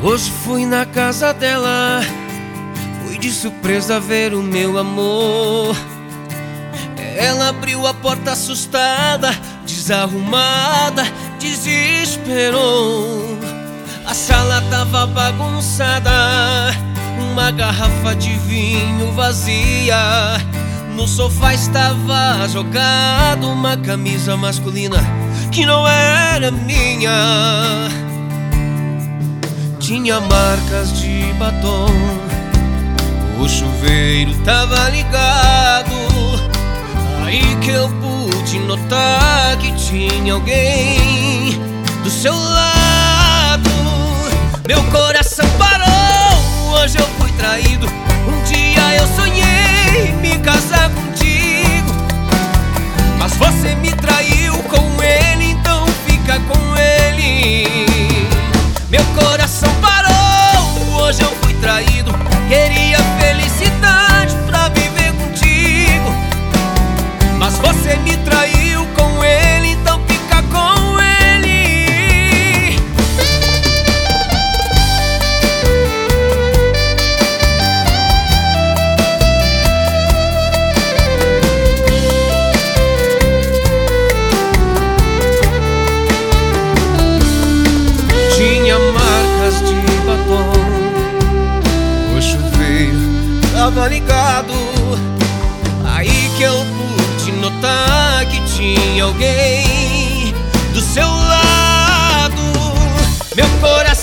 Hoje fui na casa dela, fui de surpresa ver o meu amor. Ela abriu a porta assustada, desarrumada, desesperou. A sala tava bagunçada, uma garrafa de vinho vazia. No sofá estava jogado uma camisa masculina que não era minha. Tinha marcas de batom, o chuveiro tava ligado. Aí que eu pude notar que tinha alguém do seu lado. Meu coração parou, hoje eu fui traído. Um dia eu sonhei me casar contigo, mas você me traiu com ele, então fica com ele. Meu coração parou, hoje eu fui traído. Queria felicidade pra viver contigo, mas você me traiu com ele, então fica com ele. Tinha marcas de batom, o chuveiro tava ligado. Aí que eu pude notar que tinha alguém do seu lado. Meu coração